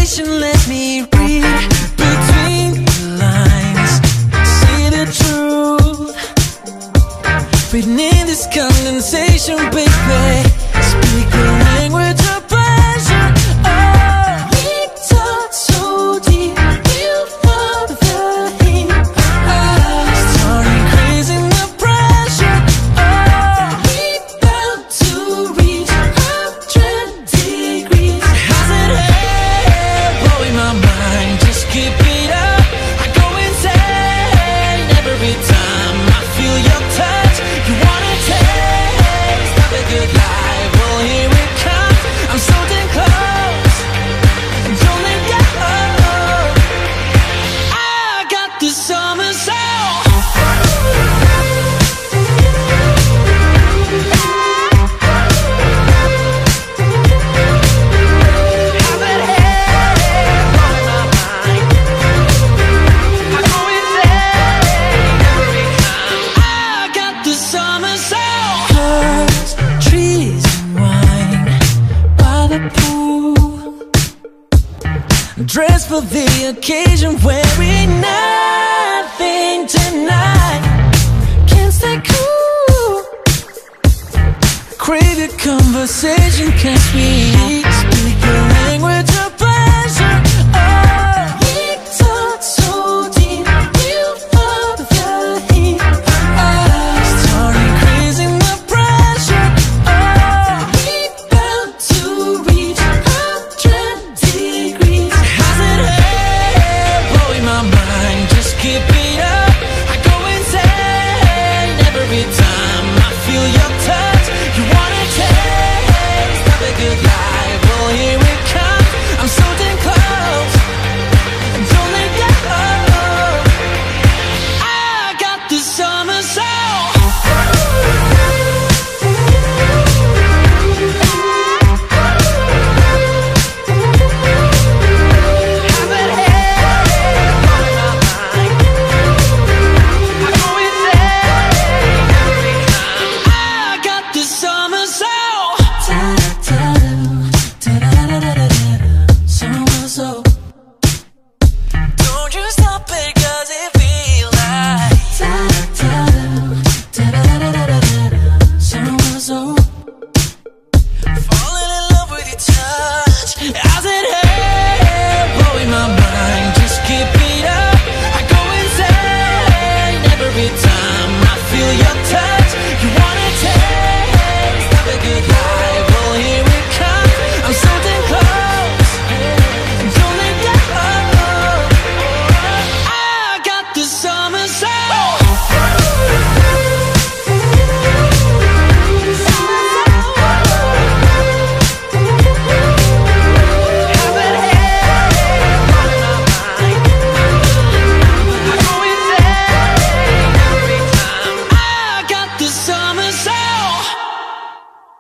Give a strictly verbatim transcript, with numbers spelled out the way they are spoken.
conversation, let me read between the lines. See the truth written in this condensation, baby. Speak the language of pleasure. Oh, we talk so deep, we'll feel the heat. Oh, starting crazy in the pressure. Oh, we bound to reach hundred degrees. How's it here? Blowing my mind, just keep it up. I go insane every time I feel your touch. You wanna taste of a good life? Well, here it comes. I'm so damn close, and don't let go. I got the summer soul. How's it here? Blowing my mind. I go insane every time. I got the summer soul. Birds, trees, and wine by the pool. Dressed for the occasion, wearing nothing tonight. Can't stay cool. Crave your conversation, can't speak. Speak your